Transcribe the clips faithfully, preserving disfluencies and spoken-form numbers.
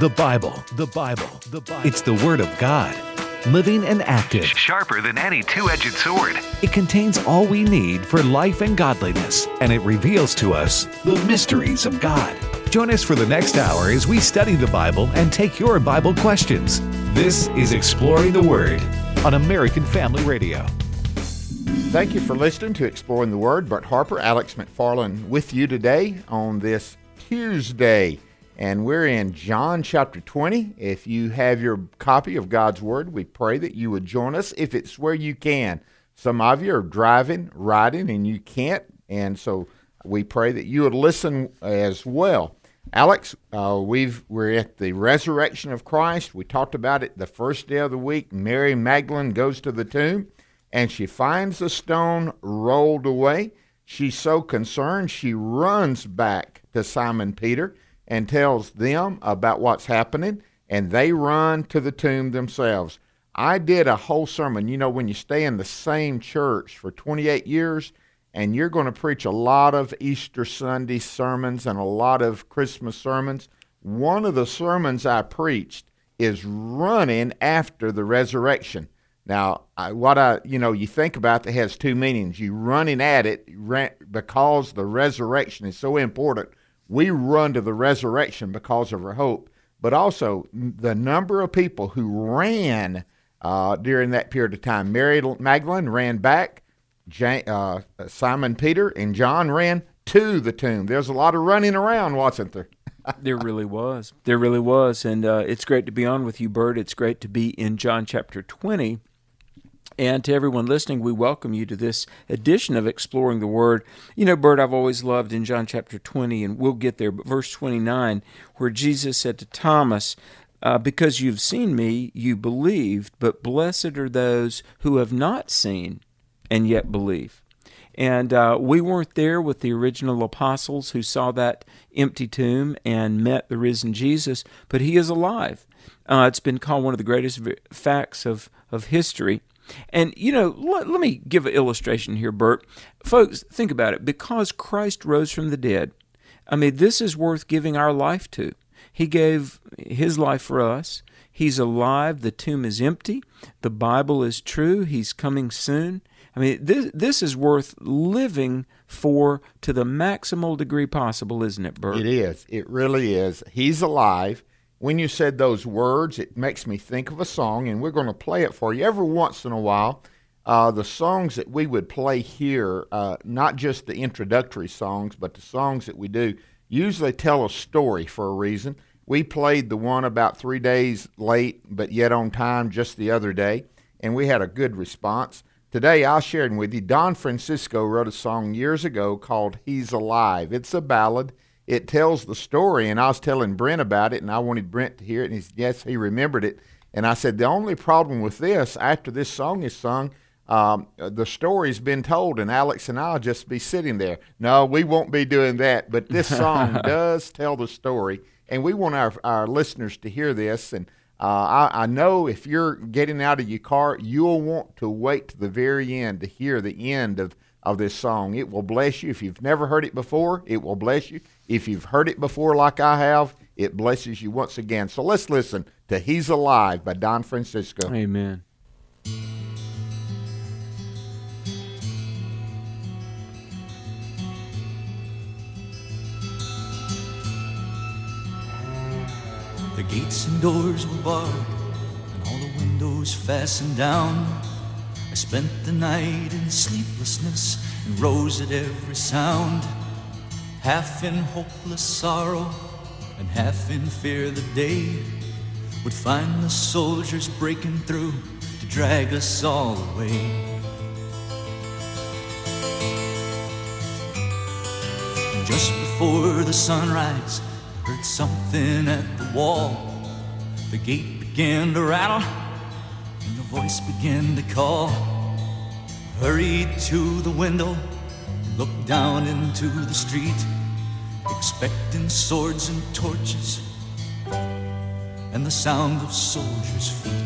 The Bible, the Bible, the Bible. It's the Word of God, living and active. Sharper than any two-edged sword. It contains all we need for life and godliness, and it reveals to us the mysteries of God. Join us for the next hour as we study the Bible and take your Bible questions. This is Exploring the Word on American Family Radio. Thank you for listening to Exploring the Word. Bert Harper, Alex McFarland with you today on this Tuesday. And we're in John chapter twenty. If you have your copy of God's Word, we pray that you would join us if it's where you can. Some of you are driving, riding, and you can't. And so we pray that you would listen as well. Alex, uh, we've, we're at the resurrection of Christ. We talked about it the first day of the week. Mary Magdalene goes to the tomb, and she finds the stone rolled away. She's so concerned, she runs back to Simon Peter and tells them about what's happening, and they run to the tomb themselves. I did a whole sermon. You know, when you stay in the same church for twenty-eight years, and you're going to preach a lot of Easter Sunday sermons and a lot of Christmas sermons, one of the sermons I preached is running after the resurrection. Now, I, what I, you know, you think about that has two meanings. You running at it because the resurrection is so important. We run to the resurrection because of our hope. But also, the number of people who ran uh, during that period of time. Mary Magdalene ran back. Jan, uh, Simon Peter and John ran to the tomb. There's a lot of running around, wasn't there? There really was. There really was. And uh, it's great to be on with you, Bert. It's great to be in John chapter twenty. And to everyone listening, we welcome you to this edition of Exploring the Word. You know, Bert, I've always loved in John chapter twenty, and we'll get there, but verse twenty-nine, where Jesus said to Thomas, uh, because you've seen me, you believed, but blessed are those who have not seen and yet believe. And uh, we weren't there with the original apostles who saw that empty tomb and met the risen Jesus, but he is alive. Uh, it's been called one of the greatest facts of, of history. And, you know, let, let me give an illustration here, Bert. Folks, think about it. Because Christ rose from the dead, I mean, this is worth giving our life to. He gave his life for us. He's alive. The tomb is empty. The Bible is true. He's coming soon. I mean, this this is worth living for to the maximal degree possible, isn't it, Bert? It is. It really is. He's alive. When you said those words, it makes me think of a song, and we're going to play it for you every once in a while. Uh, the songs that we would play here, uh, not just the introductory songs, but the songs that we do, usually tell a story for a reason. We played the one about three days late, but yet on time just the other day, and we had a good response. Today, I'll share it with you. Don Francisco wrote a song years ago called He's Alive. It's a ballad. It tells the story, and I was telling Brent about it, and I wanted Brent to hear it, and he said, yes, he remembered it. And I said, the only problem with this, after this song is sung, um, the story's been told, and Alex and I will just be sitting there. No, we won't be doing that, but this song does tell the story, and we want our, our listeners to hear this. And Uh, I, I know if you're getting out of your car, you'll want to wait to the very end to hear the end of, of this song. It will bless you. If you've never heard it before, it will bless you. If you've heard it before like I have, it blesses you once again. So let's listen to He's Alive by Don Francisco. Amen. The gates and doors were barred, and all the windows fastened down. I spent the night in sleeplessness and rose at every sound, half in hopeless sorrow and half in fear the day would find the soldiers breaking through to drag us all away. And just before the sunrise, heard something at the wall. The gate began to rattle, and the voice began to call. Hurried to the window, looked down into the street, expecting swords and torches and the sound of soldiers' feet.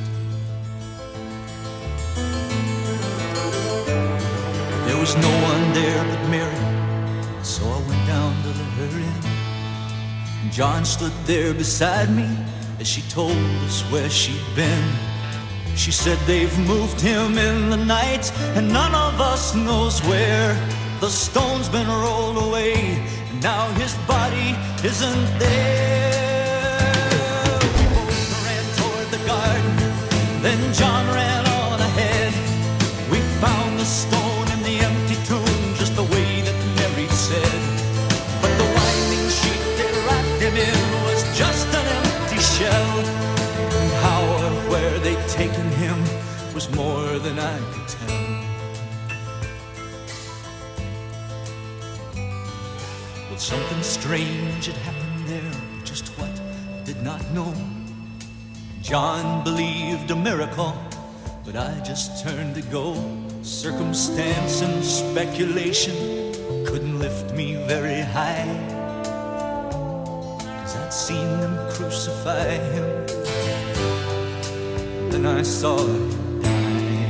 There was no one there but Mary, so I went down to let her in. John stood there beside me as she told us where she'd been. She said they've moved him in the night, and none of us knows where. The stone's been rolled away, and now his body isn't there. We both ran toward the garden, then John ran on ahead. We found the stone in the empty tomb, just the way that Mary said. But the winding sheet they wrapped him in was just an empty shell. And how or where they'd taken him was more than I could tell. Well, something strange had happened there, just what I did not know. John believed a miracle, but I just turned to go. Circumstance and speculation couldn't lift me very high, 'cause I'd seen them crucify him, then I saw him die.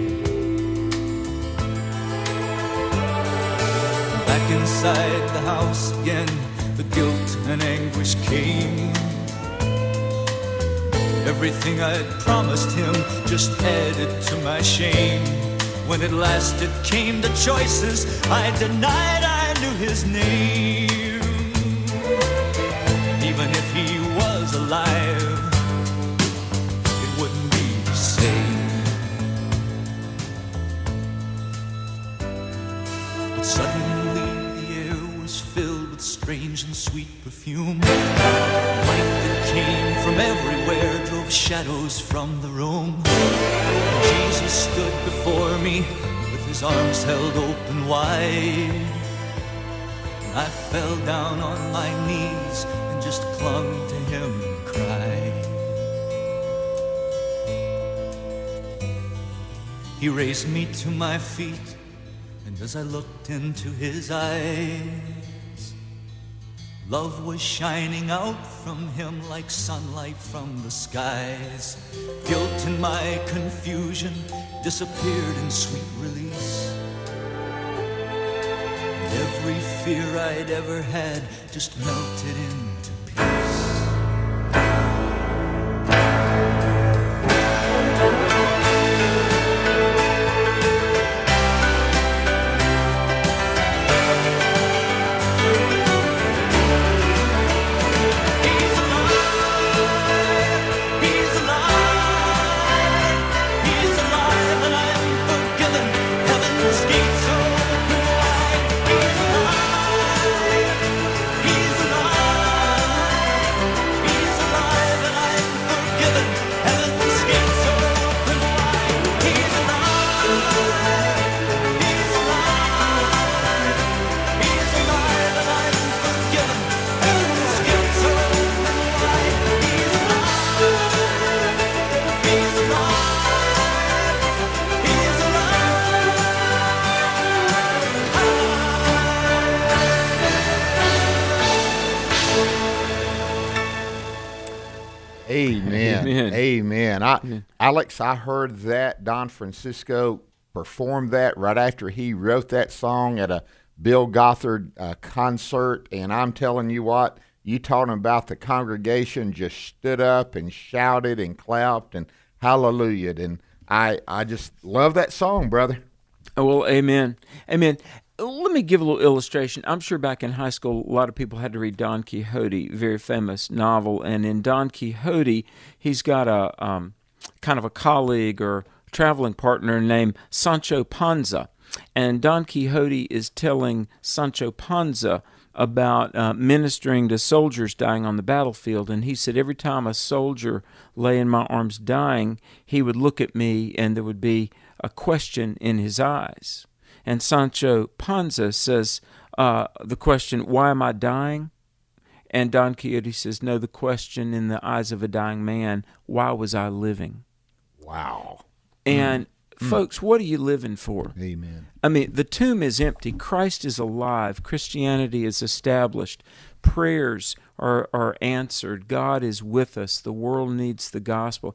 Back inside the house again, the guilt and anguish came. Everything I'd promised him just added to my shame. When at last it came to choices, I denied I knew his name. Even if he was alive, it wouldn't be the same. But suddenly the air was filled with strange and sweet perfume. Light that came from everywhere drove shadows from the room. Jesus stood before me with his arms held open wide. I fell down on my knees and just clung to him and cried. He raised me to my feet, and as I looked into his eyes, love was shining out from him like sunlight from the skies. Guilt and my confusion disappeared in sweet release. And every fear I'd ever had just melted into peace. Amen. Amen. Amen. I, Amen. Alex, I heard that Don Francisco performed that right after he wrote that song at a Bill Gothard uh, concert, and I'm telling you what, you talking about the congregation just stood up and shouted and clapped and hallelujah, and I I just love that song, brother. Oh, well, amen. Amen. Let me give a little illustration. I'm sure back in high school, a lot of people had to read Don Quixote, very famous novel. And in Don Quixote, he's got a um, kind of a colleague or traveling partner named Sancho Panza. And Don Quixote is telling Sancho Panza about uh, ministering to soldiers dying on the battlefield. And he said every time a soldier lay in my arms dying, he would look at me and there would be a question in his eyes. And Sancho Panza says, uh, the question, why am I dying? And Don Quixote says, no, the question in the eyes of a dying man, why was I living? Wow. And mm. folks, what are you living for? Amen. I mean, the tomb is empty. Christ is alive. Christianity is established. Prayers are, are answered. God is with us. The world needs the gospel.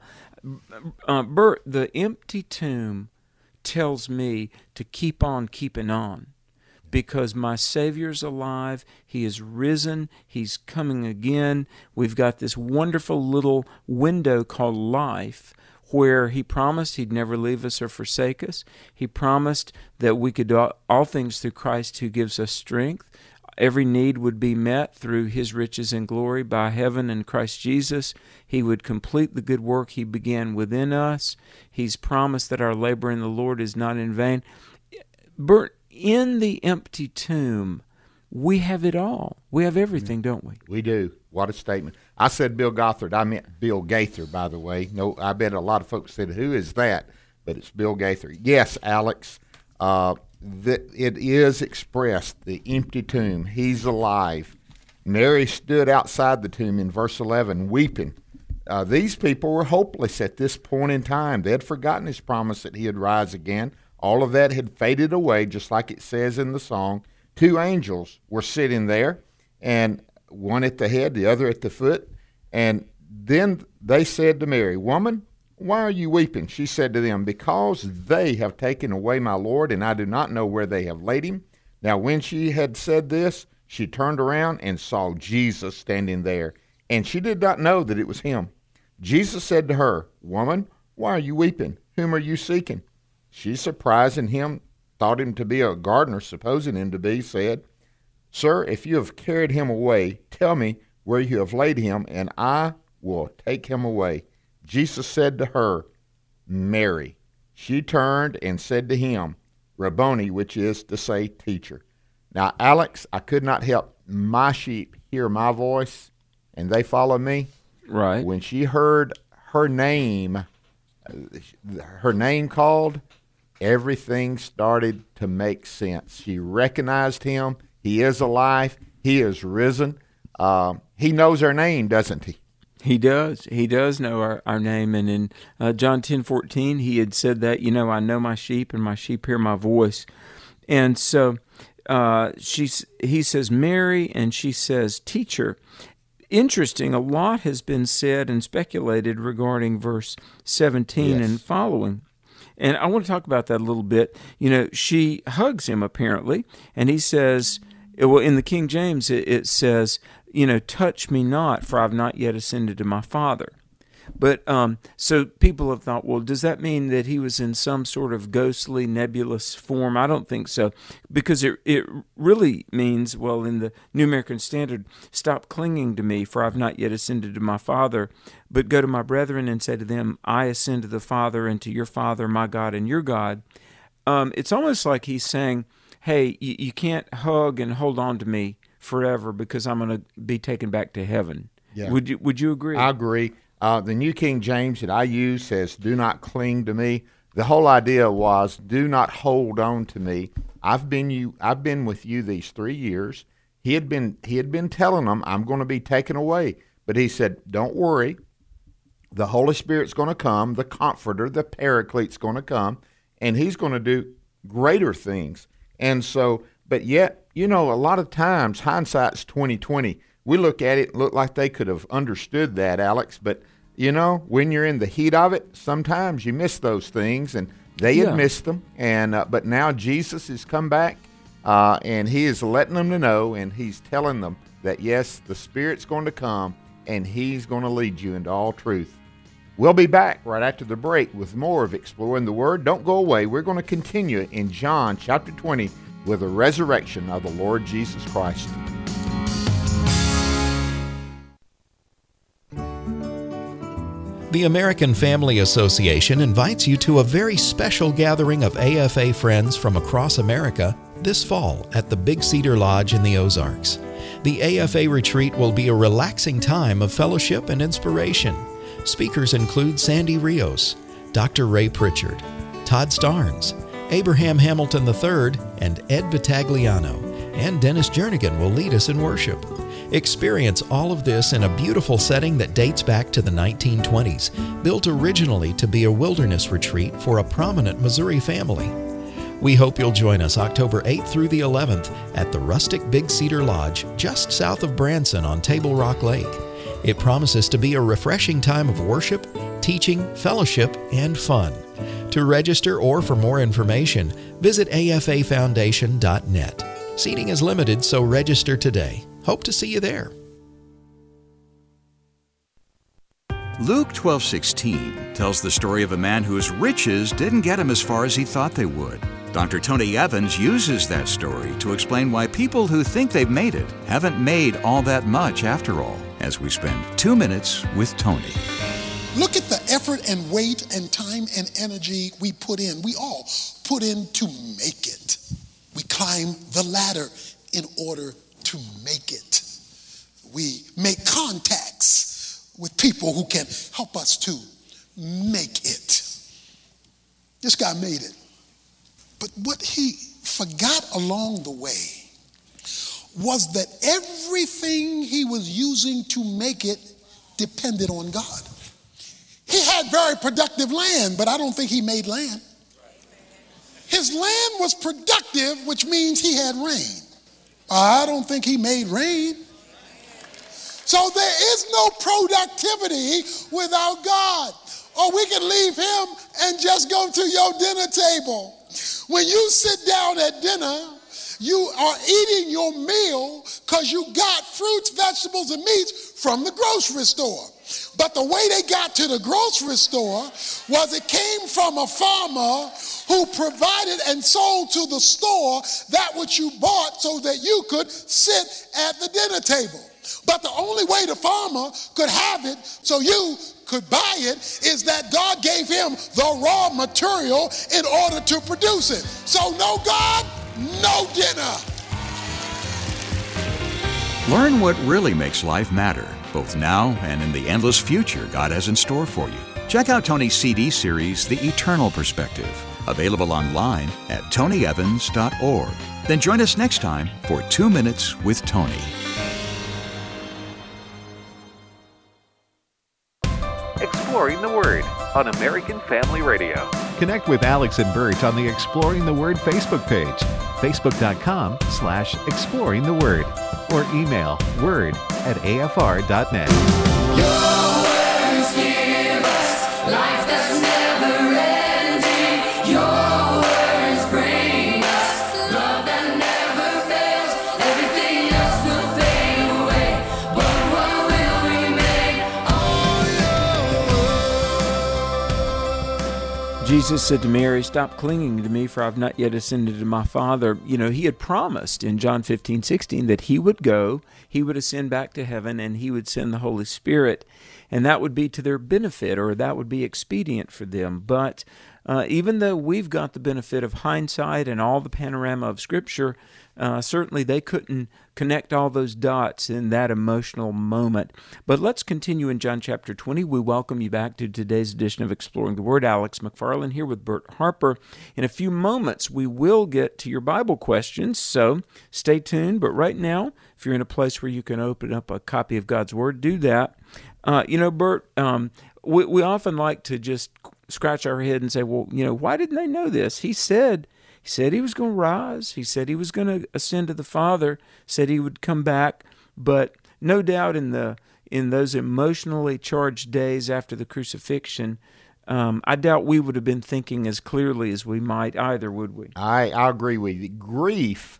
Uh, Bert, the empty tomb tells me to keep on keeping on, because my Savior's alive. He is risen. He's coming again. We've got this wonderful little window called life where he promised he'd never leave us or forsake us. He promised that we could do all things through Christ who gives us strength. Every need would be met through his riches and glory by heaven and Christ Jesus. He would complete the good work he began within us. He's promised that our labor in the Lord is not in vain. Bert, in the empty tomb, we have it all. We have everything, don't we? We do. What a statement. I said Bill Gothard. I meant Bill Gaither, by the way. No, I bet a lot of folks said, who is that? But it's Bill Gaither. Yes, Alex, uh, the, it is expressed, the empty tomb. He's alive. Mary stood outside the tomb in verse eleven, weeping. Uh, these people were hopeless at this point in time. They had forgotten his promise that he would rise again. All of that had faded away, just like it says in the song. Two angels were sitting there, and one at the head, the other at the foot. And then they said to Mary, "Woman, why are you weeping?" She said to them, "Because they have taken away my Lord, and I do not know where they have laid him." Now when she had said this, she turned around and saw Jesus standing there, and she did not know that it was him. Jesus said to her, "Woman, why are you weeping? Whom are you seeking?" She, surprising him, thought him to be a gardener, supposing him to be, said, "Sir, if you have carried him away, tell me where you have laid him, and I will take him away." Jesus said to her, "Mary." She turned and said to him, "Rabboni," which is to say, teacher. Now, Alex, I could not help my sheep hear my voice, and they follow me. Right. When she heard her name, her name called, everything started to make sense. She recognized him. He is alive. He is risen. Uh, he knows her name, doesn't he? He does. He does know our, our name. And in uh, John ten fourteen, he had said that, you know, I know my sheep and my sheep hear my voice. And so uh, she's, he says, Mary, and she says, teacher. Interesting, a lot has been said and speculated regarding verse seventeen yes. and following. And I want to talk about that a little bit. You know, she hugs him apparently, and he says, well, in the King James, it, it says, you know, touch me not, for I've not yet ascended to my Father. But um, so people have thought, well, does that mean that he was in some sort of ghostly, nebulous form? I don't think so, because it it really means, well, in the New American Standard, stop clinging to me, for I've not yet ascended to my Father, but go to my brethren and say to them, I ascend to the Father and to your Father, my God and your God. Um, it's almost like he's saying, hey, you, you can't hug and hold on to me forever because I'm going to be taken back to heaven. Yeah. Would you, would you agree? I agree. Uh, the New King James that I use says, do not cling to me. The whole idea was, do not hold on to me. I've been you. I've been with you these three years. He had been he had been telling them, I'm going to be taken away. But he said, don't worry. The Holy Spirit's going to come. The Comforter, the Paraclete's going to come. And he's going to do greater things. And so, but yet, you know, a lot of times, hindsight's twenty twenty. We look at it and look like they could have understood that, Alex. But, you know, when you're in the heat of it, sometimes you miss those things, and they yeah. had missed them. And uh, but now Jesus has come back, uh, and he is letting them to know, and he's telling them that, yes, the Spirit's going to come, and he's going to lead you into all truth. We'll be back right after the break with more of Exploring the Word. Don't go away. We're going to continue in John chapter twenty with the resurrection of the Lord Jesus Christ. The American Family Association invites you to a very special gathering of A F A friends from across America this fall at the Big Cedar Lodge in the Ozarks. The A F A retreat will be a relaxing time of fellowship and inspiration. Speakers include Sandy Rios, Doctor Ray Pritchard, Todd Starnes, Abraham Hamilton the third, and Ed Vitagliano, and Dennis Jernigan will lead us in worship. Experience all of this in a beautiful setting that dates back to the nineteen twenties, built originally to be a wilderness retreat for a prominent Missouri family. We hope you'll join us October eighth through the eleventh at the rustic Big Cedar Lodge just south of Branson on Table Rock Lake. It promises to be a refreshing time of worship, teaching, fellowship, and fun. To register or for more information, visit A F A foundation dot net. Seating is limited, so register today. Hope to see you there. Luke twelve sixteen tells the story of a man whose riches didn't get him as far as he thought they would. Doctor Tony Evans uses that story to explain why people who think they've made it haven't made all that much after all, as we spend two minutes with Tony. Look at the effort and weight and time and energy we put in. We all put in to make it. We climb the ladder in order to make it. We make contacts with people who can help us to make it. This guy made it. But what he forgot along the way was that everything he was using to make it depended on God. He had very productive land, but I don't think he made land. His land was productive, which means he had rain. I don't think he made rain. So there is no productivity without God. Or we can leave him and just go to your dinner table. When you sit down at dinner, you are eating your meal because you got fruits, vegetables, and meats from the grocery store. But the way they got to the grocery store was it came from a farmer who provided and sold to the store that which you bought so that you could sit at the dinner table. But the only way the farmer could have it so you could buy it is that God gave him the raw material in order to produce it. So no God, no dinner. Learn what really makes life matter, both now and in the endless future God has in store for you. Check out Tony's C D series, The Eternal Perspective, available online at tony evans dot org. Then join us next time for Two Minutes with Tony. Exploring the Word on American Family Radio. Connect with Alex and Bert on the Exploring the Word Facebook page, facebook.com slash exploring the word, or email word at a f r dot net. Your words give us life that's never ending. Your words bring us love that never fails. Everything else will fade away, but what will remain? Oh, Jesus said to Mary, "Stop clinging to me, for I've not yet ascended to my Father." You know, he had promised in John fifteen sixteen that he would go, he would ascend back to heaven, and he would send the Holy Spirit, and that would be to their benefit, or that would be expedient for them. But uh, even though we've got the benefit of hindsight and all the panorama of Scripture, uh, certainly they couldn't connect all those dots in that emotional moment. But let's continue in John chapter twenty. We welcome you back to today's edition of Exploring the Word. Alex McFarland here with Bert Harper. In a few moments, we will get to your Bible questions, so stay tuned. But right now, if you're in a place where you can open up a copy of God's Word, do that. Uh, you know, Bert, um, we, we often like to just scratch our head and say, well, you know, why didn't they know this? He said... He said he was going to rise. He said he was going to ascend to the Father, said he would come back. But no doubt in the in those emotionally charged days after the crucifixion, um, I doubt we would have been thinking as clearly as we might either, would we? I, I agree with you. Grief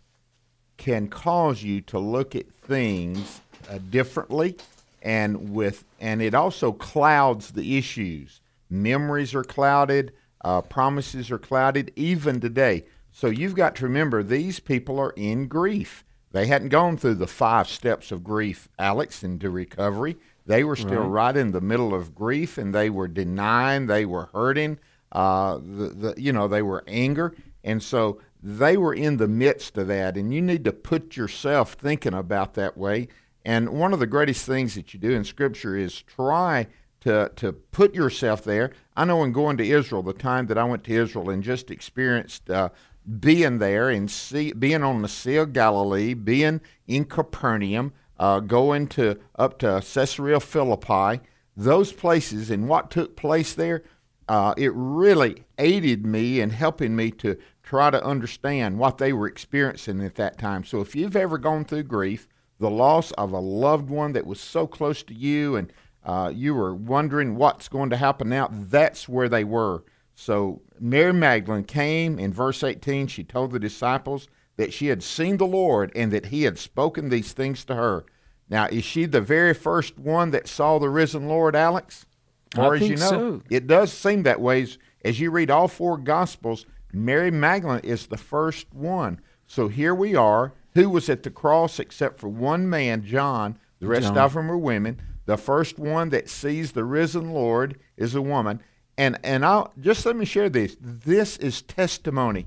can cause you to look at things uh, differently, and with and it also clouds the issues. Memories are clouded. Uh, promises are clouded, even today. So you've got to remember, these people are in grief. They hadn't gone through the five steps of grief, Alex, into recovery. They were still right, right in the middle of grief, and they were denying, they were hurting, uh, the, the, you know, they were anger. And so they were in the midst of that, and you need to put yourself thinking about that way. And one of the greatest things that you do in Scripture is try to to put yourself there. I know in going to Israel, the time that I went to Israel and just experienced uh, being there and see, being on the Sea of Galilee, being in Capernaum, uh, going to up to Caesarea Philippi, those places and what took place there, uh, it really aided me in helping me to try to understand what they were experiencing at that time. So if you've ever gone through grief, the loss of a loved one that was so close to you, and uh, you were wondering what's going to happen now, that's where they were. So Mary Magdalene came in verse eighteen. She told the disciples that she had seen the Lord and that he had spoken these things to her. Now, is she the very first one that saw the risen Lord, Alex? Or I as think you know, so. It does seem that way. As, as you read all four Gospels, Mary Magdalene is the first one. So here we are. Who was at the cross except for one man, John? The rest John. of them are women. The first one that sees the risen Lord is a woman. And and I'll just let me share this. This is testimony.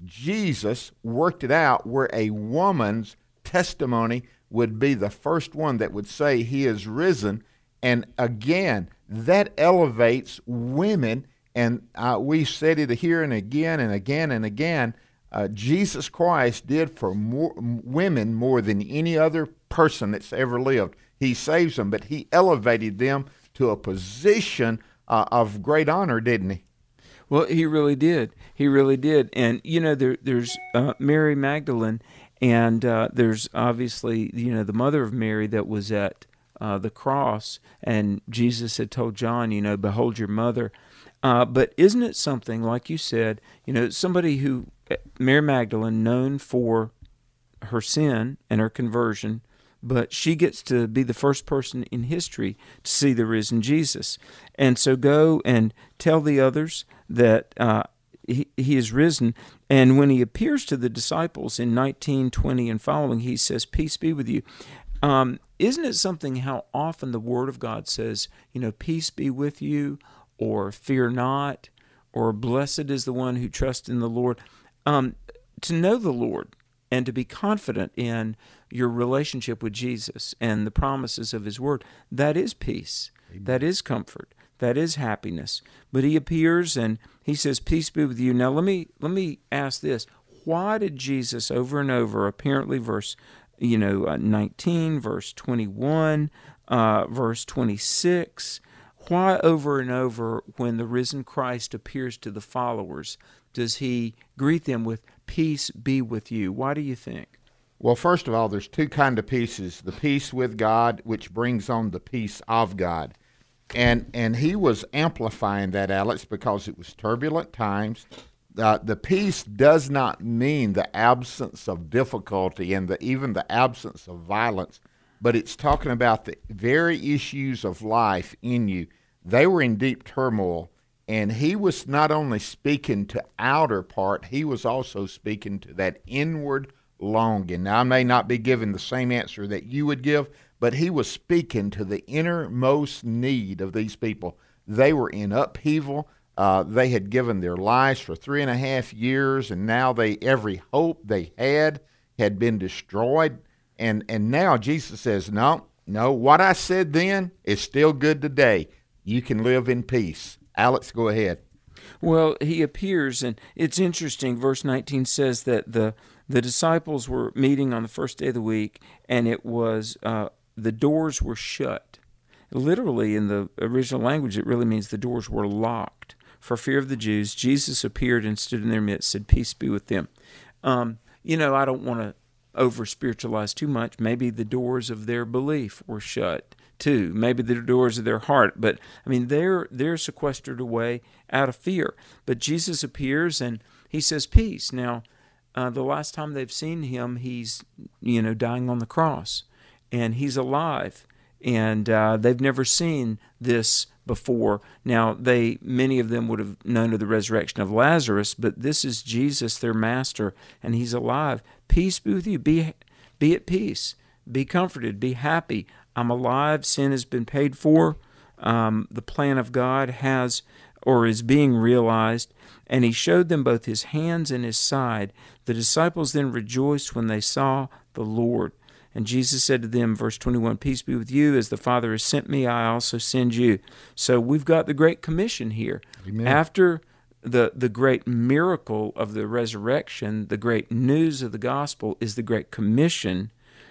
Jesus worked it out where a woman's testimony would be the first one that would say he is risen. And again, that elevates women. And uh, we said it here and again and again and again. Uh, Jesus Christ did for more, women more than any other person that's ever lived. He saves them, but he elevated them to a position uh, of great honor, didn't he? Well, he really did. He really did. And, you know, there, there's uh, Mary Magdalene, and uh, there's obviously, you know, the mother of Mary that was at uh, the cross, and Jesus had told John, you know, behold your mother. Uh, but isn't it something, like you said, you know, somebody who, Mary Magdalene, known for her sin and her conversion, but she gets to be the first person in history to see the risen Jesus. And so go and tell the others that uh, he, he is risen. And when he appears to the disciples in nineteen, twenty, and following, he says, peace be with you. Um, isn't it something how often the Word of God says, you know, peace be with you, or fear not, or blessed is the one who trusts in the Lord. Um, to know the Lord and to be confident in your relationship with Jesus and the promises of his word, that is peace. Amen. That is comfort. That is happiness. But he appears and he says, peace be with you. Now let me let me ask this. Why did Jesus over and over, apparently verse you know, uh, nineteen, verse twenty-one, uh, verse twenty-six, why over and over when the risen Christ appears to the followers does he greet them with peace be with you? Why do you think? Well, first of all, there's two kind of peaces. The peace with God, which brings on the peace of God. And and he was amplifying that, Alex, because it was turbulent times. Uh, the peace does not mean the absence of difficulty and the, even the absence of violence, but it's talking about the very issues of life in you. They were in deep turmoil, and he was not only speaking to outer part, he was also speaking to that inward longing. Now, I may not be giving the same answer that you would give, but he was speaking to the innermost need of these people. They were in upheaval. Uh, they had given their lives for three and a half years, and now they every hope they had had been destroyed. And and now Jesus says, no, no, what I said then is still good today. You can live in peace. Alex, go ahead. Well, he appears, and it's interesting. Verse nineteen says that the the disciples were meeting on the first day of the week, and it was uh, the doors were shut. Literally, in the original language, it really means the doors were locked. For fear of the Jews, Jesus appeared and stood in their midst, said, peace be with them. Um, you know, I don't want to over-spiritualize too much. Maybe the doors of their belief were shut, too. Maybe the doors of their heart. But, I mean, they're they're sequestered away out of fear. But Jesus appears, and he says, peace. Now, uh, the last time they've seen him, he's, you know, dying on the cross. And he's alive. And uh, they've never seen this before. Now, they many of them would have known of the resurrection of Lazarus, but this is Jesus, their master, and he's alive. Peace be with you. Be, be at peace. Be comforted. Be happy. I'm alive. Sin has been paid for. Um, the plan of God has or is being realized, and he showed them both his hands and his side. The disciples then rejoiced when they saw the Lord. And Jesus said to them, verse twenty-one, peace be with you. As the Father has sent me, I also send you. So we've got the Great Commission here. Amen. After the, the great miracle of the resurrection, the great news of the gospel is the Great Commission.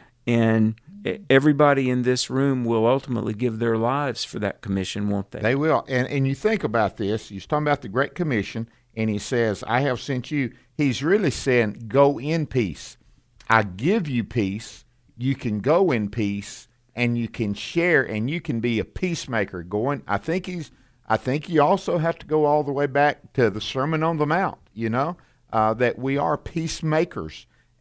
And everybody in this room will ultimately give their lives for that commission, won't they? They will. And, and you think about this. He's talking about the Great Commission, and he says, I have sent you. He's really saying, go in peace. I give you peace. You can go in peace, and you can share, and you can be a peacemaker. Going, I think he's. I think you also have to go all the way back to the Sermon on the Mount. You know uh, that we are peacemakers,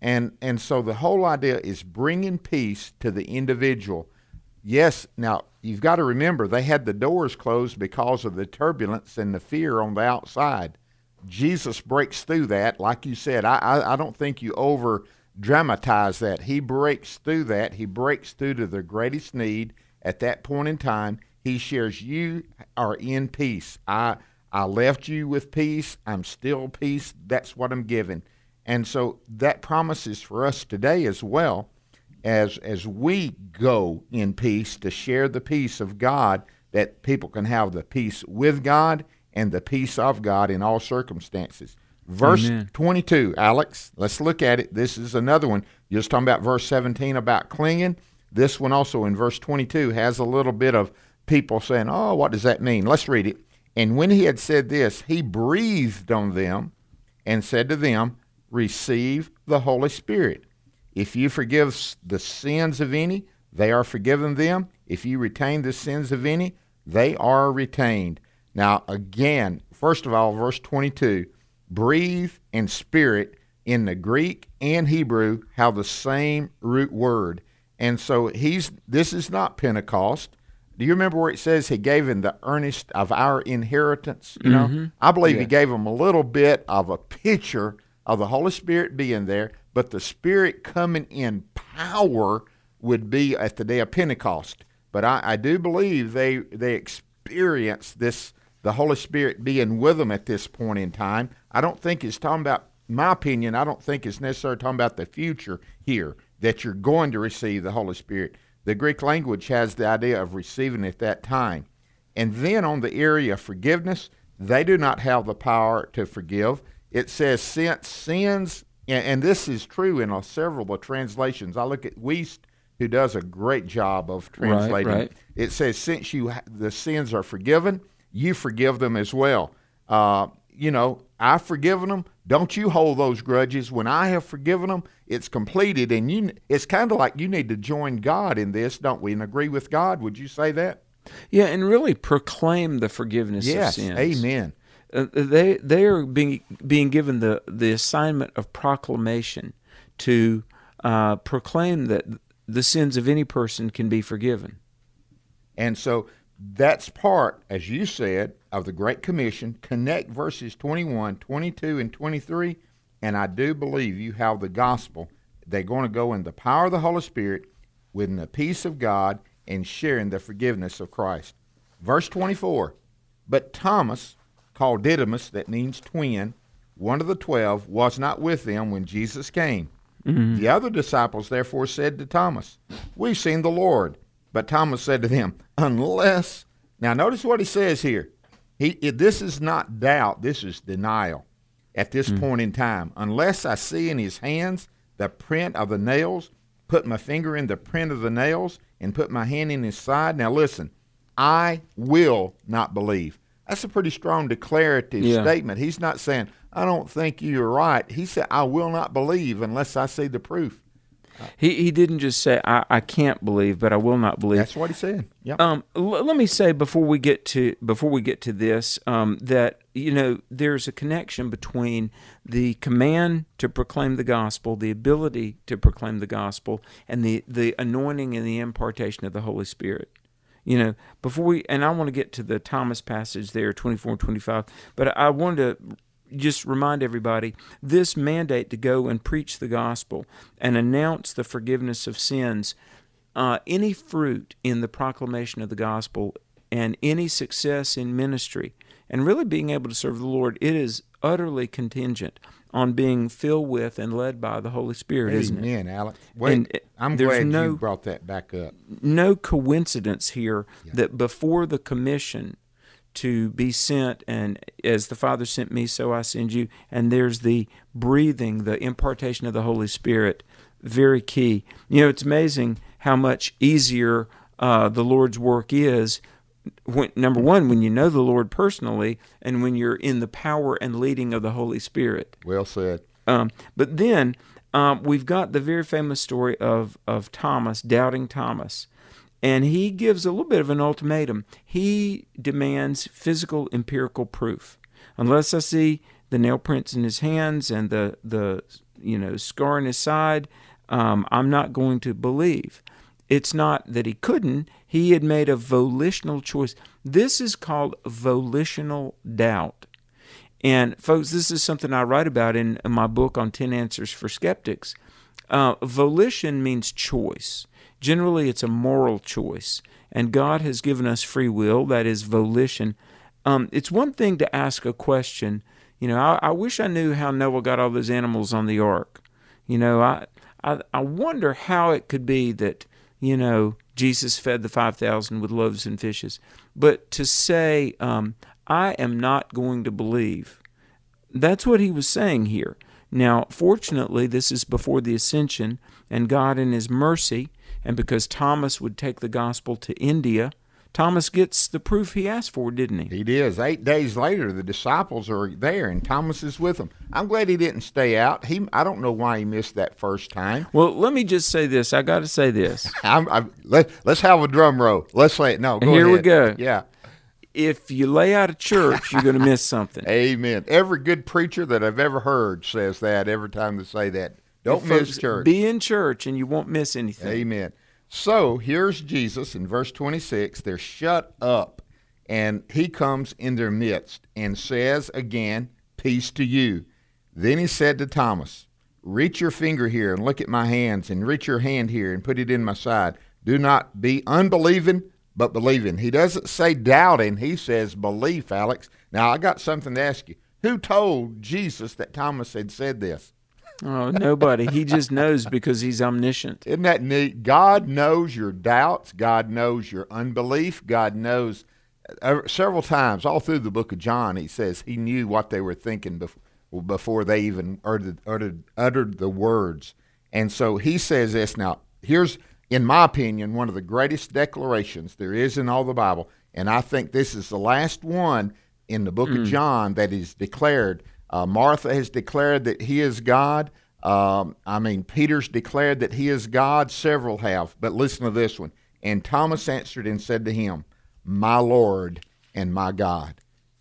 And and so the whole idea is bringing peace to the individual. Yes, now you've got to remember they had the doors closed because of the turbulence and the fear on the outside. Jesus breaks through that, like you said. I I, I don't think you over dramatize that. He breaks through that. He breaks through to the greatest need at that point in time. He shares, you are in peace. I I left you with peace. I'm still peace. That's what I'm giving. And so that promise is for us today as well, as as we go in peace to share the peace of God, that people can have the peace with God and the peace of God in all circumstances. Verse Amen. twenty-two, Alex, let's look at it. This is another one. You're just talking about verse seventeen about clinging. This one also in verse twenty-two has a little bit of people saying, oh, what does that mean? Let's read it. And when he had said this, he breathed on them and said to them, receive the Holy Spirit. If you forgive the sins of any, they are forgiven them. If you retain the sins of any, they are retained. Now, again, first of all, verse twenty-two, breathe and spirit in the Greek and Hebrew have the same root word. And so he's this is not Pentecost. Do you remember where it says he gave him the earnest of our inheritance? You know, mm-hmm. I believe yeah. he gave him a little bit of a picture of the Holy Spirit being there, but the Spirit coming in power would be at the day of Pentecost. But I, I do believe they they experienced this, the Holy Spirit being with them at this point in time. I don't think it's talking about, in my opinion, I don't think it's necessarily talking about the future here, that you're going to receive the Holy Spirit. The Greek language has the idea of receiving at that time. And then on the area of forgiveness, they do not have the power to forgive. It says, since sins, and, and this is true in a several of translations. I look at Wiest, who does a great job of translating. Right, right. It says, since you the sins are forgiven, you forgive them as well. Uh, you know, I've forgiven them. Don't you hold those grudges. When I have forgiven them, it's completed. And you, it's kind of like you need to join God in this, don't we, and agree with God? Would you say that? Yeah, and really proclaim the forgiveness yes, of sins. Amen. Uh, they they are being being given the, the assignment of proclamation to uh, proclaim that the sins of any person can be forgiven. And so that's part, as you said, of the Great Commission. Connect verses twenty-one, twenty-two, and twenty-three, and I do believe you have the gospel. They're going to go in the power of the Holy Spirit, with the peace of God, and sharing the forgiveness of Christ. Verse twenty-four, but Thomas, called Didymus, that means twin, one of the twelve, was not with them when Jesus came. Mm-hmm. The other disciples therefore said to Thomas, we've seen the Lord. But Thomas said to them, unless, now notice what he says here. He, this is not doubt, this is denial at this mm-hmm. point in time. Unless I see in his hands the print of the nails, put my finger in the print of the nails, and put my hand in his side. Now listen, I will not believe. That's a pretty strong declarative yeah. statement. He's not saying, I don't think you're right. He said, I will not believe unless I see the proof. He he didn't just say, I, I can't believe, but I will not believe. That's what he said. Yep. Um, l- let me say before we get to before we get to this, um, that you know there's a connection between the command to proclaim the gospel, the ability to proclaim the gospel, and the, the anointing and the impartation of the Holy Spirit. You know, before we, and I want to get to the Thomas passage there, twenty-four and twenty-five, but I wanted to just remind everybody, this mandate to go and preach the gospel and announce the forgiveness of sins, uh, any fruit in the proclamation of the gospel and any success in ministry and really being able to serve the Lord, it is utterly contingent on being filled with and led by the Holy Spirit, Amen, isn't it? Amen, Alex. Wait, And I'm there's glad no- you brought that back up. No coincidence here that before the commission to be sent, and as the Father sent me, so I send you, and there's the breathing, the impartation of the Holy Spirit, very key. You know, it's amazing how much easier uh, the Lord's work is, when, number one, when you know the Lord personally, and when you're in the power and leading of the Holy Spirit. Well said. Um, but then um, we've got the very famous story of, of Thomas, doubting Thomas. And he gives a little bit of an ultimatum. He demands physical, empirical proof. Unless I see the nail prints in his hands and the the you know, scar in his side, um, I'm not going to believe. It's not that he couldn't. He had made a volitional choice. This is called volitional doubt. And folks, this is something I write about in my book on ten Answers for Skeptics. Uh, volition means choice. Generally, it's a moral choice. And God has given us free will, that is volition. Um, it's one thing to ask a question. You know, I, I wish I knew how Noah got all those animals on the ark. You know, I, I I wonder how it could be that, you know, Jesus fed the five thousand with loaves and fishes. But to say, um, I am not going to believe, that's what he was saying here. Now, fortunately, this is before the ascension, and God in his mercy, and because Thomas would take the gospel to India, Thomas gets the proof he asked for, didn't he? He does. Eight days later, the disciples are there, and Thomas is with them. I'm glad he didn't stay out. He, I don't know why he missed that first time. Well, let me just say this. I got to say this. I'm, I'm, let, let's have a drum roll. Let's say it. No, go Here ahead. we go. Yeah. If you lay out of church, you're going to miss something. Amen. Every good preacher that I've ever heard says that every time they say that. Don't Folks, miss church. Be in church, and you won't miss anything. Amen. So here's Jesus in verse twenty-six. They're shut up, and he comes in their midst and says again, peace to you. Then he said to Thomas, reach your finger here and look at my hands, and reach your hand here and put it in my side. Do not be unbelieving, but believing. He doesn't say doubting. He says belief, Alex. Now, I got something to ask you. Who told Jesus that Thomas had said this? Oh, nobody. He just knows because he's omniscient. Isn't that neat? God knows your doubts. God knows your unbelief. God knows uh, several times all through the book of John, he says he knew what they were thinking before, before they even uttered, uttered, uttered the words. And so he says this. Now, here's, in my opinion, one of the greatest declarations there is in all the Bible, and I think this is the last one in the book mm. of John that is declared. Uh, Martha has declared that he is God. Um, I mean, Peter's declared that he is God. Several have. But listen to this one. And Thomas answered and said to him, my Lord and my God.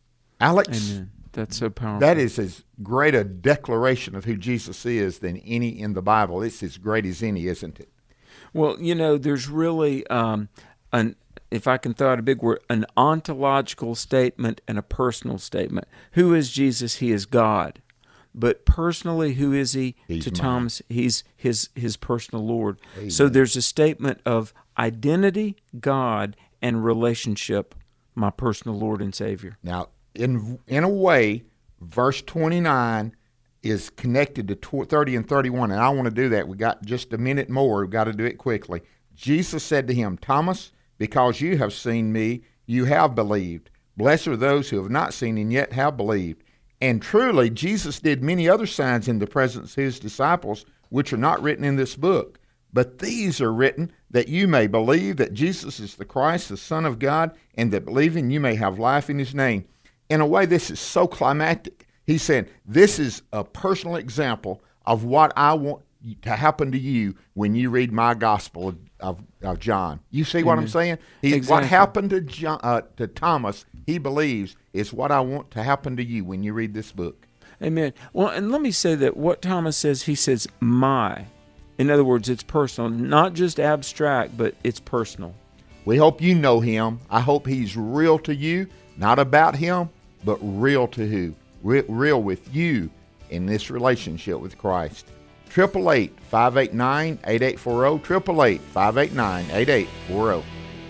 Alex, Amen. That's so powerful. That is as great a declaration of who Jesus is than any in the Bible. It's as great as any, isn't it? Well, you know, there's really, um, an, if I can throw out a big word, an ontological statement and a personal statement. Who is Jesus? He is God. But personally, who is he? He's to mine. Thomas, he's his his personal Lord. Amen. So there's a statement of identity, God, and relationship, my personal Lord and Savior. Now, in in a way, verse twenty-nine is connected to thirty and thirty-one, and I want to do that. We got just a minute more. We've got to do it quickly. Jesus said to him, Thomas, because you have seen me, you have believed. Blessed are those who have not seen and yet have believed. And truly, Jesus did many other signs in the presence of his disciples, which are not written in this book. But these are written that you may believe that Jesus is the Christ, the Son of God, and that believing you may have life in his name. In a way, this is so climactic. He's saying, this is a personal example of what I want to happen to you when you read my gospel of, of, of John. You see what mm-hmm. I'm saying? He, exactly. What happened to John, uh, to Thomas, he believes, is what I want to happen to you when you read this book. Amen. Well, and let me say that what Thomas says, he says, my. In other words, it's personal, not just abstract, but it's personal. We hope you know him. I hope he's real to you, not about him, but real to who? Re- real with you in this relationship with Christ. eight eight eight, five eight nine, eight eight four zero, eight eight eight, five eight nine, eight eight four zero.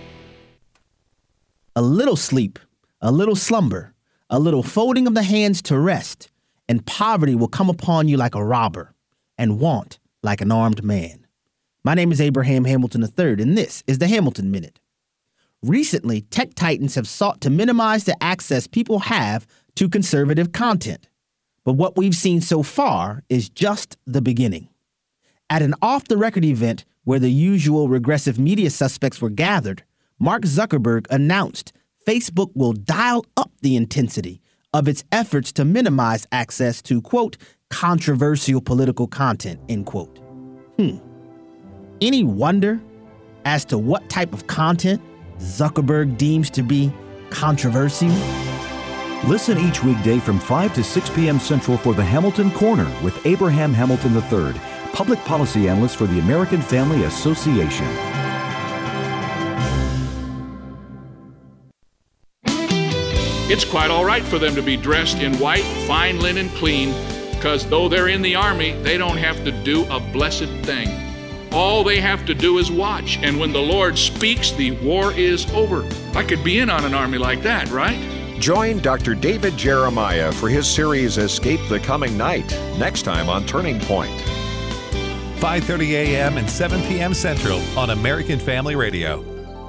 A little sleep, a little slumber, a little folding of the hands to rest, and poverty will come upon you like a robber, and want like an armed man. My name is Abraham Hamilton the third, and this is the Hamilton Minute. Recently, tech titans have sought to minimize the access people have to conservative content. But what we've seen so far is just the beginning. At an off-the-record event where the usual regressive media suspects were gathered, Mark Zuckerberg announced Facebook will dial up the intensity of its efforts to minimize access to, quote, controversial political content, end quote. Hmm. Any wonder as to what type of content Zuckerberg deems to be controversial? Listen each weekday from five to six p.m. Central for the Hamilton Corner with Abraham Hamilton the third, Public Policy Analyst for the American Family Association. It's quite all right for them to be dressed in white, fine linen, clean, because though they're in the Army, they don't have to do a blessed thing. All they have to do is watch, and when the Lord speaks, the war is over. I could be in on an army like that, right? Join Doctor David Jeremiah for his series Escape the Coming Night, next time on Turning Point. five thirty a.m. and seven p.m. Central on American Family Radio.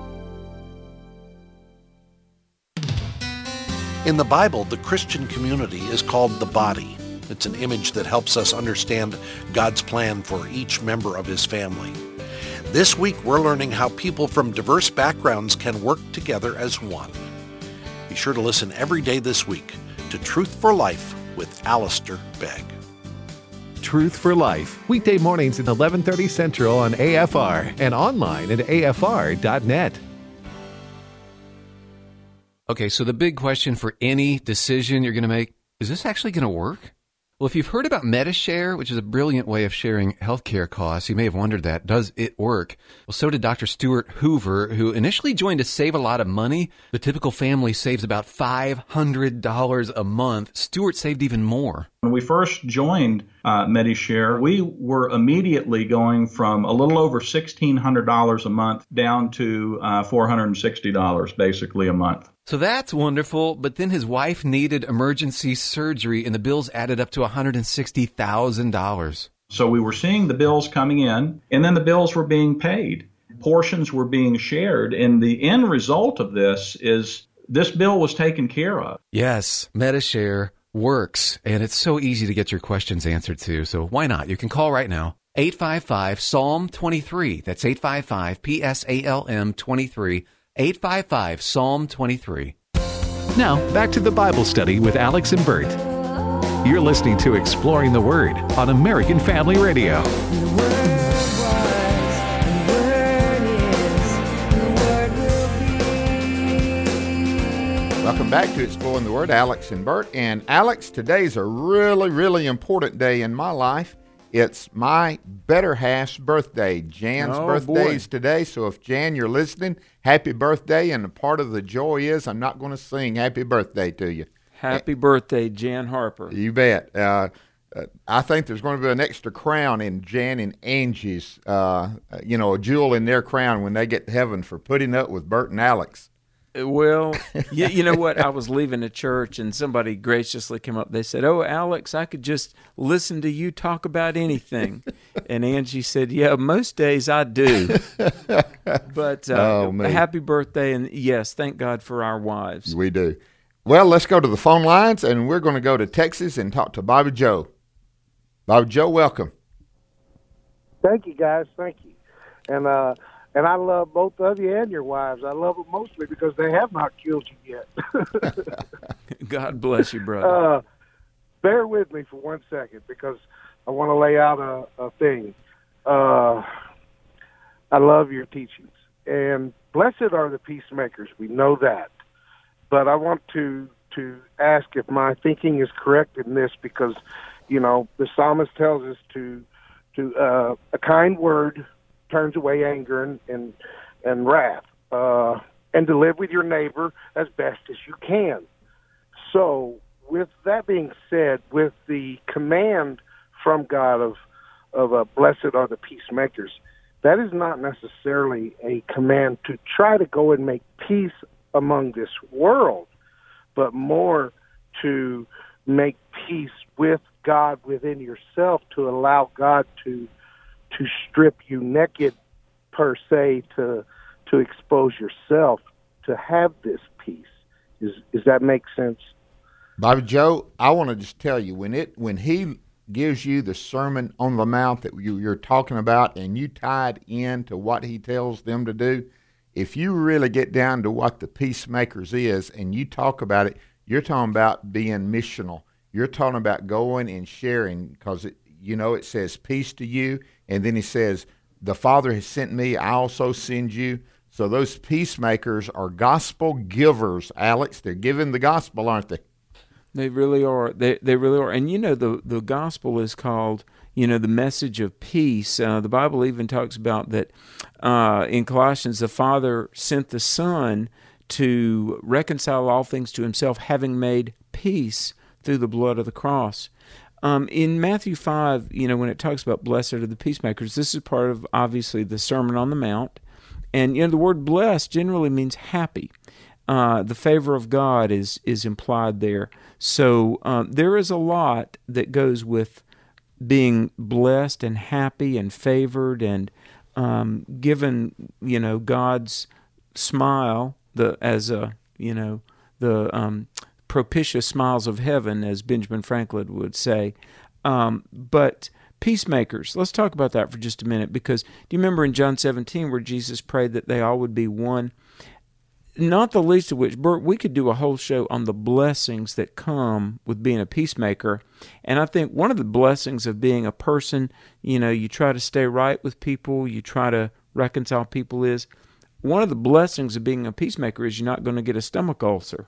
In the Bible, the Christian community is called the body. It's an image that helps us understand God's plan for each member of His family. This week, we're learning how people from diverse backgrounds can work together as one. Be sure to listen every day this week to Truth for Life with Alistair Begg. Truth for Life, weekday mornings at eleven thirty Central on A F R and online at A F R dot net. Okay, so the big question for any decision you're going to make, is this actually going to work? Well, if you've heard about Medi-Share, which is a brilliant way of sharing healthcare costs, you may have wondered that. Does it work? Well, so did Doctor Stuart Hoover, who initially joined to save a lot of money. The typical family saves about five hundred dollars a month. Stuart saved even more. When we first joined uh, Medi-Share, we were immediately going from a little over sixteen hundred dollars a month down to uh, four hundred sixty dollars basically a month. So that's wonderful, but then his wife needed emergency surgery and the bills added up to one hundred sixty thousand dollars. So we were seeing the bills coming in, and then the bills were being paid. Portions were being shared, and the end result of this is this bill was taken care of. Yes, Medi-Share works, and it's so easy to get your questions answered too, so why not? You can call right now, eight five five, P S A L M twenty-three. That's eight five five, P S A L M twenty-three. eight five five, P S A L M twenty-three. Now, back to the Bible study with Alex and Bert. You're listening to Exploring the Word on American Family Radio. Welcome back to Exploring the Word, Alex and Bert. And Alex, today's a really, really important day in my life. It's my better half's birthday. Jan's Oh, birthday is boy. today, so if Jan, you're listening, happy birthday. And a part of the joy is I'm not going to sing happy birthday to you. Happy birthday, Jan Harper. You bet. Uh, uh, I think there's going to be an extra crown in Jan and Angie's, uh, you know, a jewel in their crown when they get to heaven for putting up with Bert and Alex. Well, you, you know what? I was leaving a church and somebody graciously came up. They said, "Oh, Alex, I could just listen to you talk about anything." And Angie said, "Yeah, most days I do." But uh, Oh, man. happy birthday. And yes, thank God for our wives. We do. Well, let's go to the phone lines, and we're going to go to Texas and talk to Bobby Joe. Bobby Joe, welcome. Thank you, guys. Thank you. And uh, and I love both of you and your wives. I love them mostly because they have not killed you yet. God bless you, brother. Uh, bear with me for one second because I want to lay out a, a thing. Uh, I love your teachings. And blessed are the peacemakers. We know that. But I want to to ask if my thinking is correct in this because, you know, the psalmist tells us to to uh, a kind word turns away anger and and, and wrath, uh, and to live with your neighbor as best as you can. So, with that being said, with the command from God of of uh, blessed are the peacemakers, that is not necessarily a command to try to go and make peace among this world, but more to make peace with God within yourself, to allow God to to strip you naked, per se, to to expose yourself to have this peace. Is does that make sense? Bobby Joe, I want to just tell you, when it when he gives you the Sermon on the Mount that you, you're talking about, and you tied in to what he tells them to do, if you really get down to what the peacemakers is and you talk about it, you're talking about being missional. You're talking about going and sharing because, it, you know, it says peace to you. And then he says, the Father has sent me, I also send you. So those peacemakers are gospel givers, Alex. They're giving the gospel, aren't they? They really are. They they really are. And you know, the the gospel is called, you know, the message of peace. Uh, the Bible even talks about that uh, in Colossians, the Father sent the Son to reconcile all things to himself, having made peace through the blood of the cross. Um, in Matthew five, you know, when it talks about blessed are the peacemakers, this is part of, obviously, the Sermon on the Mount. And, you know, the word blessed generally means happy. Uh, the favor of God is is implied there. So um, there is a lot that goes with being blessed and happy and favored and um, given, you know, God's smile the as a, you know, the um, propitious smiles of heaven, as Benjamin Franklin would say. Um, but peacemakers, let's talk about that for just a minute, because do you remember in John seventeen where Jesus prayed that they all would be one? Not the least of which, Bert, we could do a whole show on the blessings that come with being a peacemaker. And I think one of the blessings of being a person, you know, you try to stay right with people, you try to reconcile people, is one of the blessings of being a peacemaker is you're not going to get a stomach ulcer.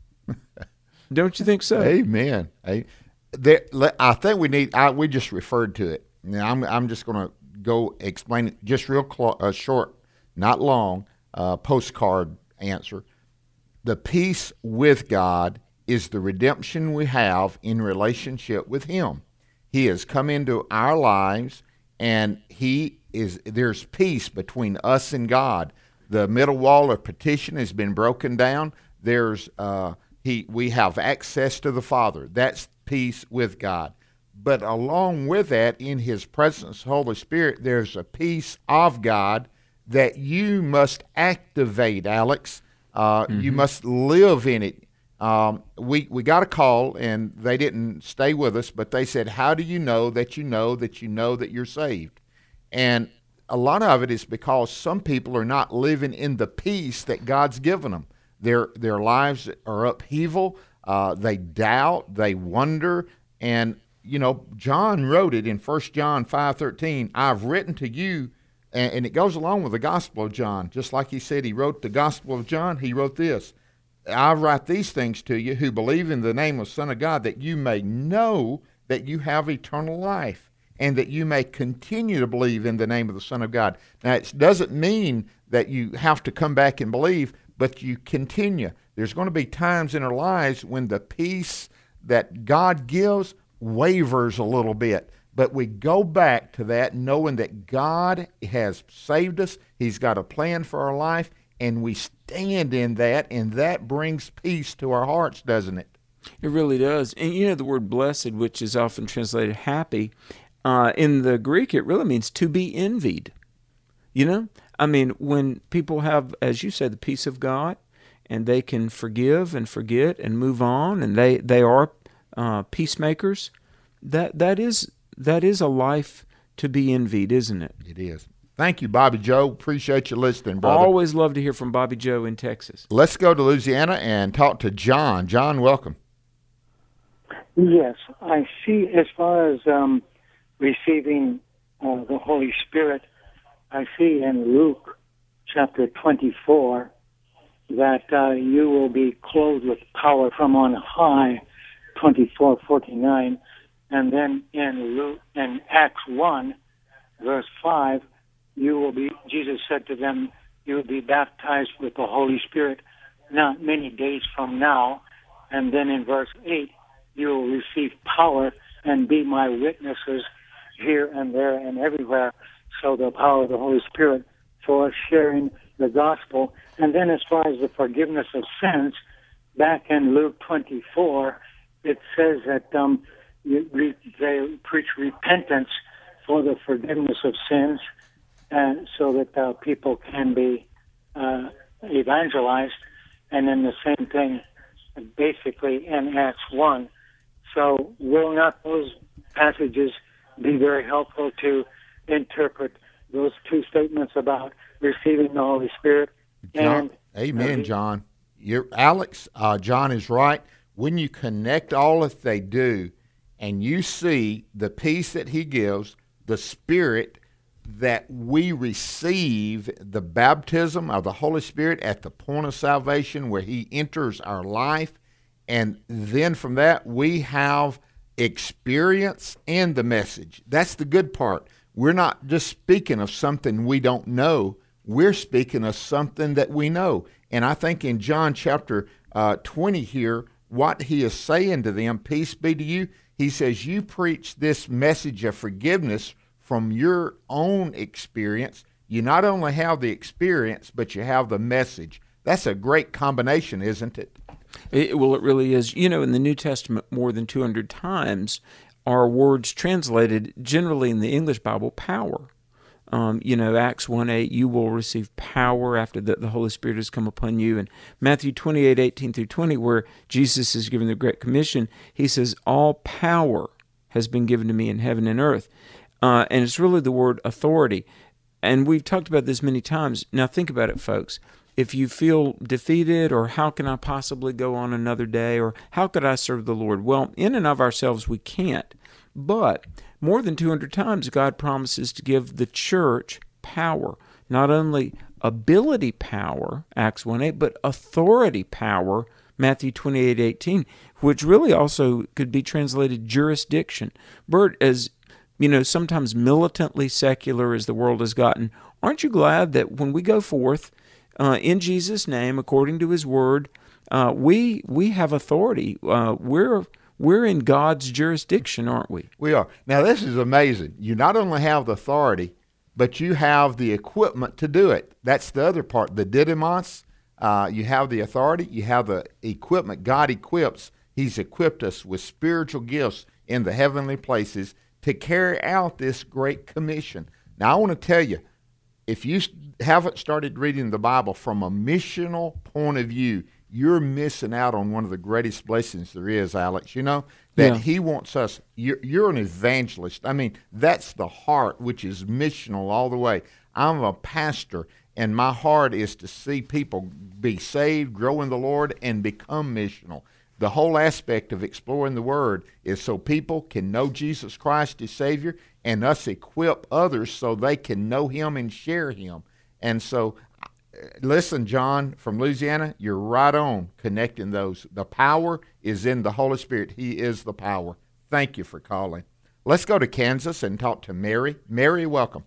Don't you think so? Amen. I, there, I think we need, I, we just referred to it. Now, I'm, I'm just going to go explain it just real cl- uh, short, not long, uh, postcard answer. The peace with God is the redemption we have in relationship with Him. He has come into our lives, and He is, there's peace between us and God. The middle wall of partition has been broken down. There's, uh, he, we have access to the Father. That's peace with God. But along with that, in His presence, Holy Spirit, there's a peace of God that you must activate, Alex. Uh, mm-hmm. You must live in it. Um, we we got a call, and they didn't stay with us, but they said, how do you know that you know that you know that you're saved? And a lot of it is because some people are not living in the peace that God's given them. Their, their lives are upheaval. Uh, they doubt. They wonder. And, you know, John wrote it in First John five thirteen, I've written to you. And it goes along with the Gospel of John. Just like he said he wrote the Gospel of John, he wrote this. I write these things to you who believe in the name of the Son of God, that you may know that you have eternal life, and that you may continue to believe in the name of the Son of God. Now, it doesn't mean that you have to come back and believe, but you continue. There's going to be times in our lives when the peace that God gives wavers a little bit. But we go back to that knowing that God has saved us. He's got a plan for our life, and we stand in that, and that brings peace to our hearts, doesn't it? It really does. And you know the word blessed, which is often translated happy, uh, in the Greek it really means to be envied. You know? I mean, when people have, as you said, the peace of God, and they can forgive and forget and move on, and they, they are uh, peacemakers, that that is... That is a life to be envied, isn't it? It is. Thank you, Bobby Joe. Appreciate you listening, brother. Always love to hear from Bobby Joe in Texas. Let's go to Louisiana and talk to John. John, welcome. Yes, I see as far as um, receiving uh, the Holy Spirit, I see in Luke chapter twenty-four that uh, you will be clothed with power from on high, twenty-four forty-nine. And then in Luke, in Acts one, verse five, you will be, Jesus said to them, you will be baptized with the Holy Spirit not many days from now. And then in verse eight, you will receive power and be my witnesses here and there and everywhere. So the power of the Holy Spirit for sharing the gospel. And then as far as the forgiveness of sins, back in Luke twenty-four, it says that um, You, they preach repentance for the forgiveness of sins, and so that uh, people can be uh, evangelized. And then the same thing, basically, in Acts one. So will not those passages be very helpful to interpret those two statements about receiving the Holy Spirit? John, and amen, uh, John. You're, Alex, uh, John is right. When you connect all that they do, and you see the peace that he gives, the Spirit that we receive, the baptism of the Holy Spirit at the point of salvation where he enters our life, And then from that, we have experience in the message. That's the good part. We're not just speaking of something we don't know. We're speaking of something that we know. And I think in John chapter uh, twenty here, what he is saying to them, peace be to you, he says, you preach this message of forgiveness from your own experience. You not only have the experience, but you have the message. That's a great combination, isn't it? It, well, it really is. You know, in the New Testament, more than two hundred times are words translated, generally in the English Bible, power. Um, you know, Acts one eight, you will receive power after the, the Holy Spirit has come upon you. And Matthew twenty-eight eighteen through twenty, where Jesus is given the Great Commission, he says, all power has been given to me in heaven and earth. Uh, and it's really the word authority. And we've talked about this many times. Now think about it, folks. If you feel defeated, or how can I possibly go on another day, or how could I serve the Lord? Well, in and of ourselves, we can't. But more than two hundred times, God promises to give the church power, not only ability power, Acts one eight, but authority power, Matthew twenty-eight eighteen, which really also could be translated jurisdiction. Bert, as you know, sometimes militantly secular as the world has gotten, aren't you glad that when we go forth uh, in Jesus' name, according to his word, uh, we we have authority. Uh, we're we're in God's jurisdiction, aren't we? We are. Now, this is amazing. You not only have the authority, but you have the equipment to do it. That's the other part, the didymos. Uh, you have the authority. You have the equipment. God equips. He's equipped us with spiritual gifts in the heavenly places to carry out this great commission. Now, I want to tell you, if you haven't started reading the Bible from a missional point of view, you're missing out on one of the greatest blessings there is, Alex. You know, that yeah. he wants us, you're, you're an evangelist. I mean, that's the heart, which is missional all the way. I'm a pastor, and my heart is to see people be saved, grow in the Lord, and become missional. The whole aspect of exploring the Word is so people can know Jesus Christ as Savior, and us equip others so they can know him and share him. And so, listen, John from Louisiana, you're right on connecting those. The power is in the Holy Spirit. He is the power. Thank you for calling. Let's go to Kansas and talk to Mary. Mary, welcome.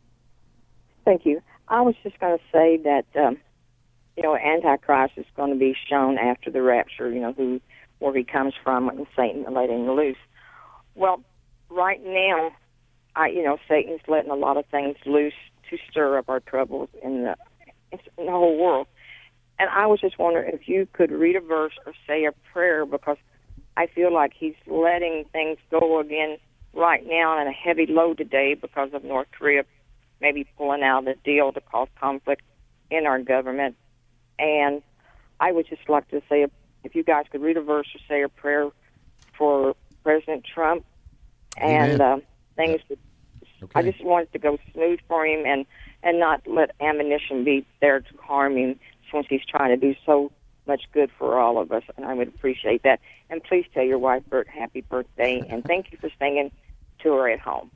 Thank you. I was just going to say that, um, you know, Antichrist is going to be shown after the rapture, you know, who where he comes from and Satan letting him loose. Well, right now, I, you know, Satan's letting a lot of things loose to stir up our troubles in the in the whole world. And I was just wondering if you could read a verse or say a prayer, because I feel like he's letting things go again right now in a heavy load today because of North Korea maybe pulling out of the deal to cause conflict in our government. And I would just like to say, if you guys could read a verse or say a prayer for President Trump, and uh, things that okay. I just wanted to go smooth for him and, and not let ammunition be there to harm him, since he's trying to do so much good for all of us, and I would appreciate that. And please tell your wife, Bert, happy birthday, and thank you for singing to her at home.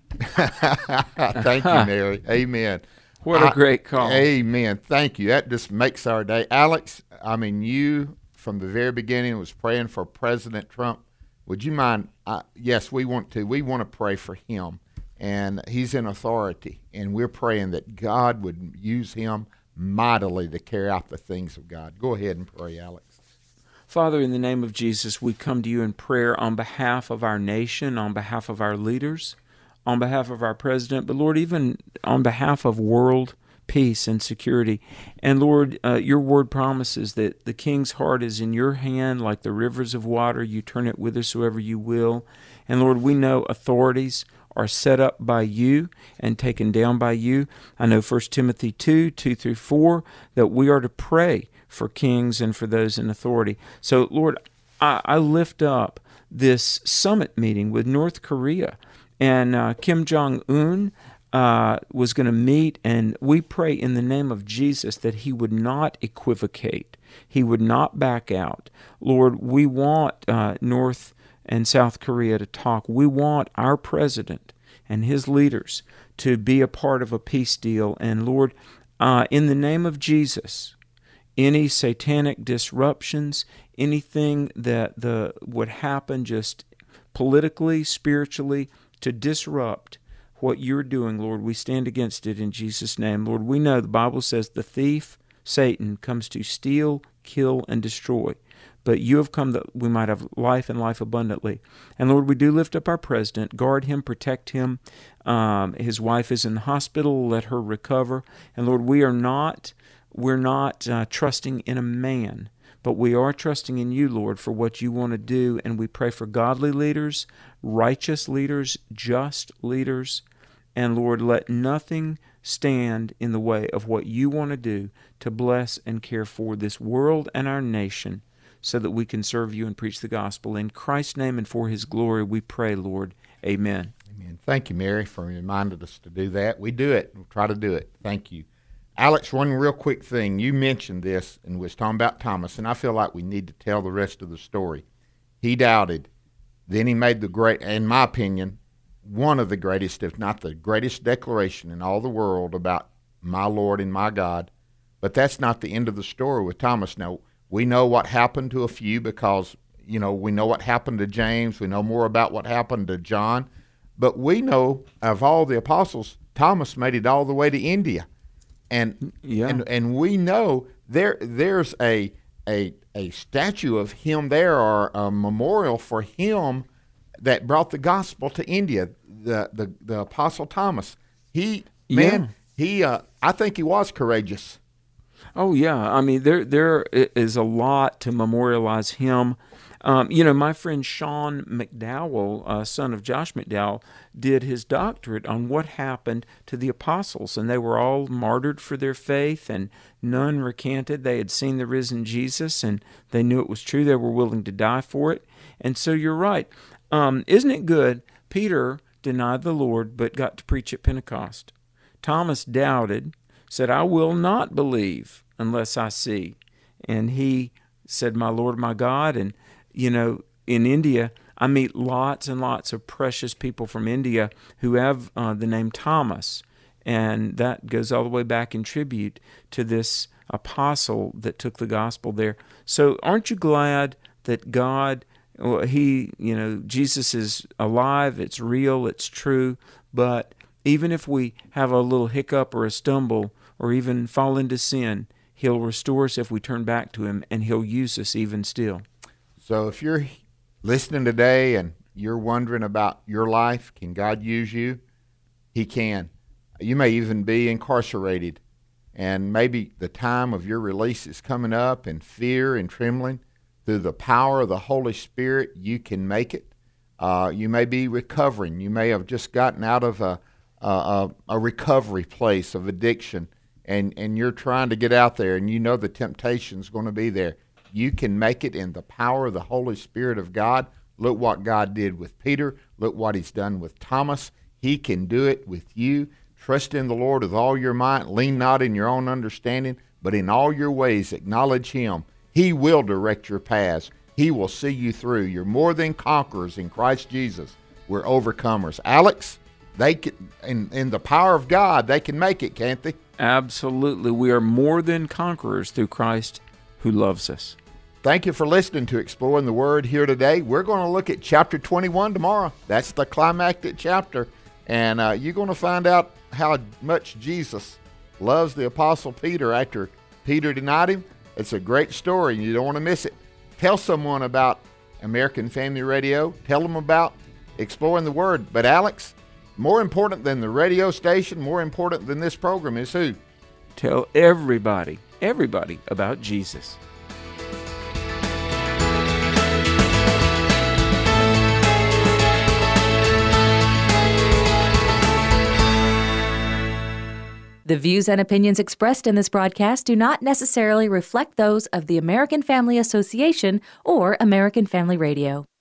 Thank you, Mary. Amen. What a great call. I, amen. Thank you. That just makes our day. Alex, I mean, you, from the very beginning, was praying for President Trump. Would you mind? Uh, yes, we want to. We want to pray for him, and he's in authority, and we're praying that God would use him mightily to carry out the things of God. Go ahead and pray, Alex. Father, in the name of Jesus, we come to you in prayer on behalf of our nation, on behalf of our leaders, on behalf of our president, but Lord, even on behalf of world peace and security. And Lord, uh, your word promises that the king's heart is in your hand like the rivers of water. You turn it whithersoever you will. And Lord, we know authorities are set up by you and taken down by you. I know First Timothy two, two through four, that we are to pray for kings and for those in authority. So, Lord, I, I lift up this summit meeting with North Korea, and uh, Kim Jong-un uh, was going to meet, and we pray in the name of Jesus that he would not equivocate. He would not back out. Lord, we want uh, North and South Korea to talk. We want our president and his leaders to be a part of a peace deal. And Lord, uh, in the name of Jesus, any satanic disruptions, anything that the would happen just politically, spiritually, to disrupt what you're doing, Lord. We stand against it in Jesus' name. Lord, we know the Bible says the thief, Satan, comes to steal, kill, and destroy. But you have come that we might have life and life abundantly. And Lord, we do lift up our president. Guard him, protect him. Um, his wife is in the hospital. Let her recover. And Lord, we are not, we're not uh, trusting in a man, but we are trusting in you, Lord, for what you want to do. And we pray for godly leaders, righteous leaders, just leaders. And Lord, let nothing stand in the way of what you want to do to bless and care for this world and our nation, so that we can serve you and preach the gospel. In Christ's name and for his glory, we pray, Lord. Amen. Amen. Thank you, Mary, for reminding us to do that. We do it. We'll try to do it. Thank you. Alex, one real quick thing. You mentioned this and was talking about Thomas, and I feel like we need to tell the rest of the story. He doubted. Then he made the great, in my opinion, one of the greatest, if not the greatest declaration in all the world about my Lord and my God. But that's not the end of the story with Thomas. Now, we know what happened to a few because, you know, we know what happened to James. We know more about what happened to John. But we know of all the apostles, Thomas made it all the way to India. And yeah. and, and we know there there's a, a, a statue of him there, or a memorial for him that brought the gospel to India, the, the, the Apostle Thomas. He, man, yeah. he uh, I think he was courageous. Oh, yeah. I mean, there there is a lot to memorialize him. Um, you know, my friend Sean McDowell, uh, son of Josh McDowell, did his doctorate on what happened to the apostles, and they were all martyred for their faith, and none recanted. They had seen the risen Jesus, and they knew it was true. They were willing to die for it. And so you're right. Um, isn't it good? Peter denied the Lord, but got to preach at Pentecost. Thomas doubted, said, I will not believe unless I see. And he said, my Lord, my God. And, you know, in India, I meet lots and lots of precious people from India who have uh, the name Thomas. And that goes all the way back in tribute to this apostle that took the gospel there. So aren't you glad that God, well, he, you know, Jesus is alive, it's real, it's true, but even if we have a little hiccup or a stumble or even fall into sin, he'll restore us if we turn back to him, and he'll use us even still. So if you're listening today and you're wondering about your life, can God use you? He can. You may even be incarcerated, and maybe the time of your release is coming up, and fear and trembling. Through the power of the Holy Spirit, you can make it. Uh, you may be recovering. You may have just gotten out of a, a, a recovery place of addiction, and, and you're trying to get out there, and you know the temptation's going to be there. You can make it in the power of the Holy Spirit of God. Look what God did with Peter. Look what he's done with Thomas. He can do it with you. Trust in the Lord with all your might. Lean not in your own understanding, but in all your ways acknowledge him. He will direct your paths. He will see you through. You're more than conquerors in Christ Jesus. We're overcomers. Alex, they can, in, in the power of God, they can make it, can't they? Absolutely. We are more than conquerors through Christ who loves us. Thank you for listening to Exploring the Word here today. We're going to look at chapter twenty-one tomorrow. That's the climactic chapter. And uh, you're going to find out how much Jesus loves the Apostle Peter after Peter denied him. It's a great story, and you don't want to miss it. Tell someone about American Family Radio. Tell them about Exploring the Word. But Alex, more important than the radio station, more important than this program is who? Tell everybody, everybody about Jesus. The views and opinions expressed in this broadcast do not necessarily reflect those of the American Family Association or American Family Radio.